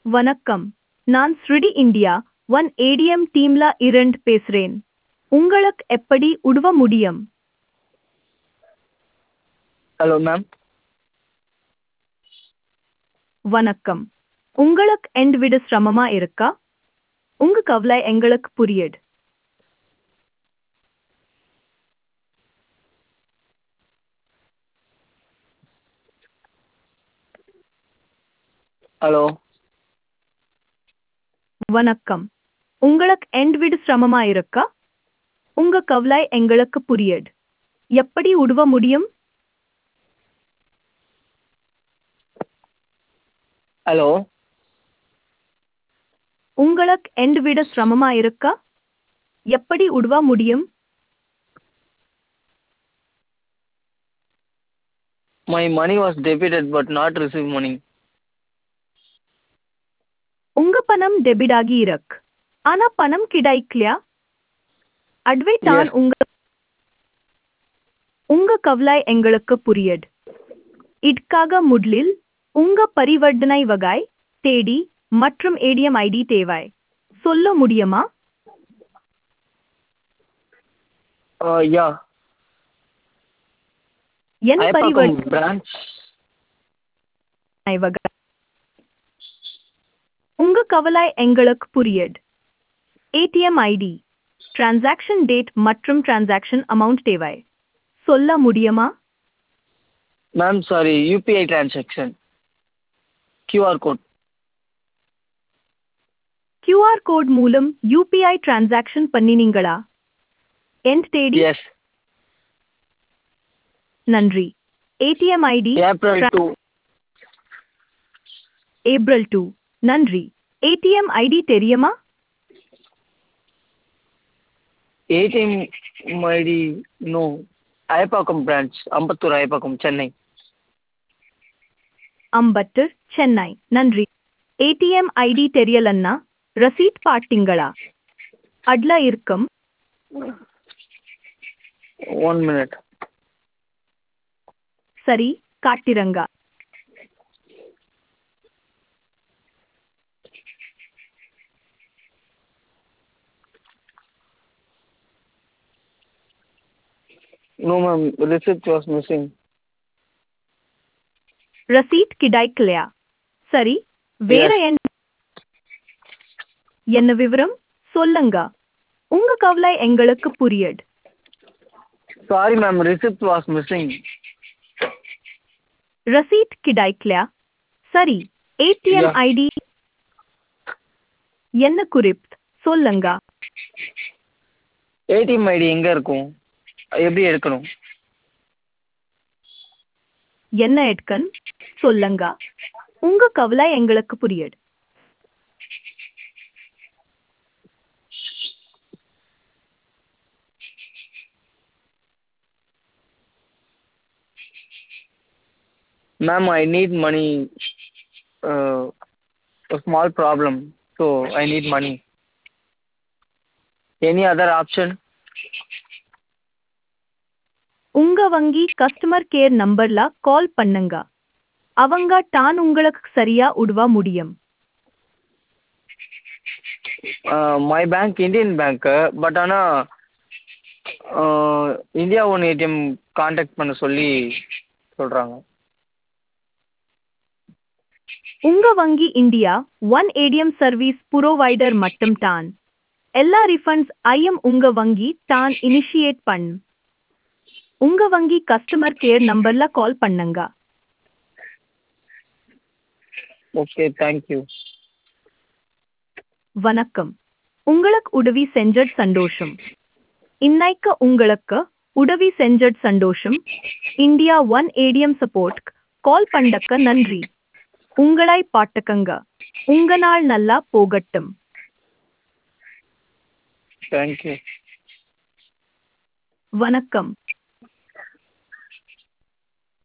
வணக்கம். நான் ஸ்ருடி India one ATM டீம்ல இருந்து பேசுறேன். உங்களுக்கு எப்படி உதவ முடியும்? Hello ma'am. வணக்கம். உங்களுக்கு எந்தவித சிரமமா இருக்கா? உங்க கவலை எங்களுக்கு புரியுது. ஹலோ. வணக்கம். உங்களுக்கு எந்தவித சிரமமா இருக்கா? உங்க கவலை எங்களுக்கு புரியுது. எப்படி உதவ முடியும்? ஹலோ. உங்களுக்கு எந்தவித சிரமமா இருக்கா? எப்படி உதவ முடியும்? My money was debited but not received money. உங்க பணம் டெபிட் ஆகி இருக்கு. ஆனா பணம் கிடைக்கலையா? அதுவே தான் Yes. உங்க கவலை எங்களுக்கு புரியுது. இதுக்காக முதலில் உங்க பரிவர்த்தனை வகை, தேதி மற்றும் ஏடிஎம் ஐடி தேவை. சொல்ல முடியுமா? Yeah. என் Ayapakam பரிவர்த்தனை branch. வகை. உங்க கவலை எங்களுக்கு புரியுது. ஏடிஎம் ஐடி, டிரான்சாக்ஷன் டேட் மற்றும் டிரான்சாக்ஷன் அமௌண்ட் தேவை. சொல்ல முடியுமா? Ma'am, sorry, UPI transaction. QR code. QR code மூலம் யூபிஐ டிரான்சாக்ஷன் பண்ணினீங்களா? என் தேதி? Yes. நன்றி. ATM ID April 2. ஏப்ரல் 2. நன்றி. ஏடிஎம் ஐடி தெரியுமா? ATM ID, no. Ayapakam branch. Ambattur Ayapakam, Chennai. Ambattur, Chennai. நன்றி. ஏடிஎம் ஐடி தெரியலன்னா ரசீட் பாட்டிங்களா? அட்ல இருக்கும். 1 minute. சரி, காட்டிரங்க. No ma'am, receipt was missing. Receipt கிடைக்கலையா? சரி, வேற Yes. என்ன விவரம் சொல்லுங்க. உங்க கவலை எங்களுக்கு புரியுது. Sorry ma'am, receipt was missing. Receipt கிடைக்கலையா? சரி, ஏடிஎம் Yeah. ஐடி என்ன குறிப்பு சொல்லுங்க. ATM ID எங்க இருக்கும்? எப்படி எடுக்கணும்? என்ன எடுக்கன் சொல்லுங்க. உங்க கவலை எங்களுக்கு புரியுது. Ma'am, I need money. A small problem, so I need money. Any other option? உங்க வங்கி கஸ்டமர் கேர் நம்பர்ல கால் பண்ணுங்க. அவங்க தான் உங்களுக்கு சரியா உதவ முடியும். My bank Indian bank, but ஆனா இந்தியா ஒன் ஏடிஎம் காண்டாக்ட் பண்ண சொல்லி சொல்றாங்க. உங்க வங்கி India one ATM service provider மட்டும் தான். எல்லா ரிஃபண்ட்ஸ் ஐயும் உங்க வங்கி தான் இனிஷியேட் பண்ணு. உங்க வங்கி கஸ்டமர் கேர் நம்பர்ல கால் பண்ணுங்க. Okay, thank you. வணக்கம். உங்களுக்கு உதவி செஞ்சது சந்தோஷம். இன்னைக்கு உங்களுக்கு உதவி செஞ்சது சந்தோஷம். India one ATM support call பண்ணக்க நன்றி. உங்களை பாட்டுக்கங்க. உங்க நாள் நல்லா போகட்டும். தேங்க்யூ. வணக்கம்.